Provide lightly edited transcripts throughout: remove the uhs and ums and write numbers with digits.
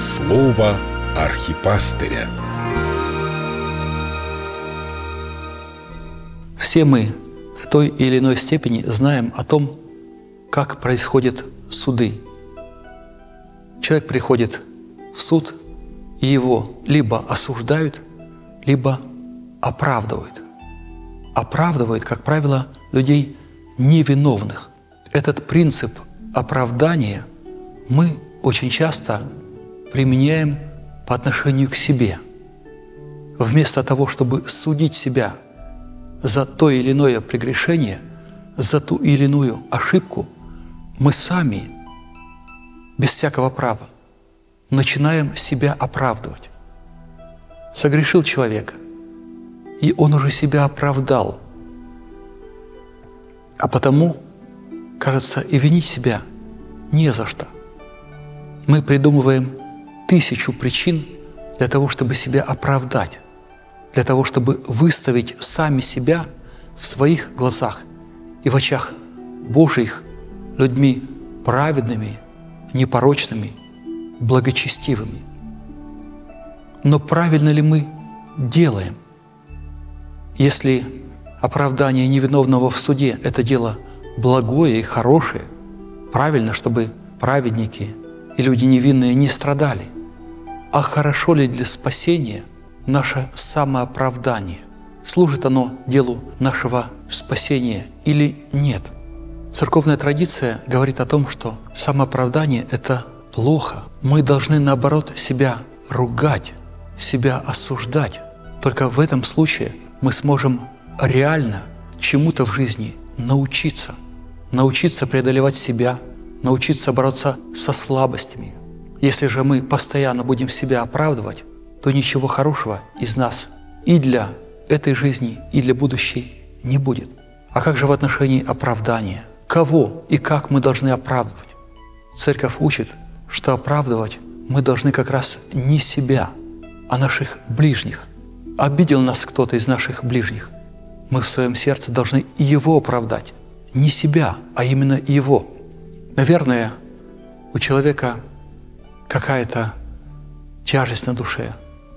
Слово архипастыря. Все мы в той или иной степени знаем о том, как происходят суды. Человек приходит в суд, и его либо осуждают, либо оправдывают. Оправдывают, как правило, людей невиновных. Этот принцип оправдания мы очень часто применяем по отношению к себе. Вместо того, чтобы судить себя за то или иное прегрешение, за ту или иную ошибку, мы сами, без всякого права, начинаем себя оправдывать. Согрешил человек, и он уже себя оправдал. А потому, кажется, и винить себя не за что. Мы придумываем 1000 причин для того, чтобы себя оправдать, для того, чтобы выставить сами себя в своих глазах и в очах Божьих людьми праведными, непорочными, благочестивыми. Но правильно ли мы делаем? Если оправдание невиновного в суде – это дело благое и хорошее, правильно, чтобы праведники и люди невинные не страдали. А хорошо ли для спасения наше самооправдание? Служит оно делу нашего спасения или нет? Церковная традиция говорит о том, что самооправдание – это плохо. Мы должны, наоборот, себя ругать, себя осуждать. Только в этом случае мы сможем реально чему-то в жизни научиться. Научиться преодолевать себя, научиться бороться со слабостями. Если же мы постоянно будем себя оправдывать, то ничего хорошего из нас и для этой жизни, и для будущей не будет. А как же в отношении оправдания? Кого и как мы должны оправдывать? Церковь учит, что оправдывать мы должны как раз не себя, а наших ближних. Обидел нас кто-то из наших ближних, мы в своем сердце должны его оправдать. Не себя, а именно его. Наверное, у человека какая-то тяжесть на душе.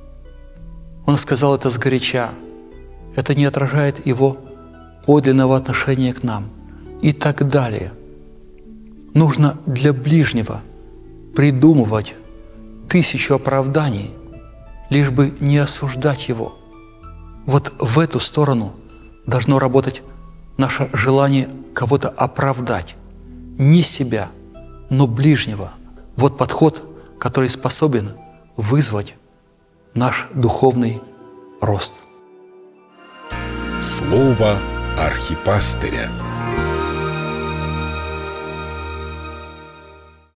Он сказал это сгоряча. Это не отражает его подлинного отношения к нам. И так далее. Нужно для ближнего придумывать 1000 оправданий, лишь бы не осуждать его. Вот в эту сторону должно работать наше желание кого-то оправдать. Не себя, но ближнего. Вот подход, который способен вызвать наш духовный рост. Слово архипастыря.